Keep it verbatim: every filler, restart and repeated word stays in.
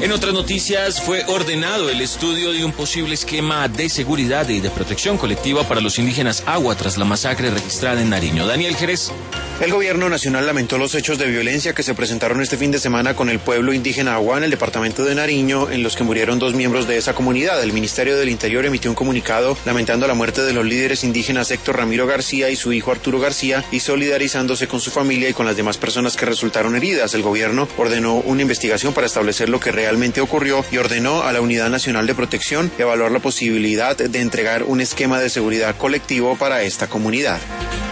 En otras noticias, fue ordenado el estudio de un posible esquema de seguridad y de protección colectiva para los indígenas Agua tras la masacre registrada en Nariño. Daniel Jerez. El gobierno nacional lamentó los hechos de violencia que se presentaron este fin de semana con el pueblo indígena Agua en el departamento de Nariño, en los que murieron dos miembros de esa comunidad. El Ministerio del Interior emitió un comunicado lamentando la muerte de los líderes indígenas Héctor Ramiro García y su hijo Arturo García y solidarizándose con su familia y con las demás personas que resultaron heridas. El gobierno ordenó una investigación para establecer lo que realmente ocurrió y ordenó a la Unidad Nacional de Protección evaluar la posibilidad de entregar un esquema de seguridad colectivo para esta comunidad.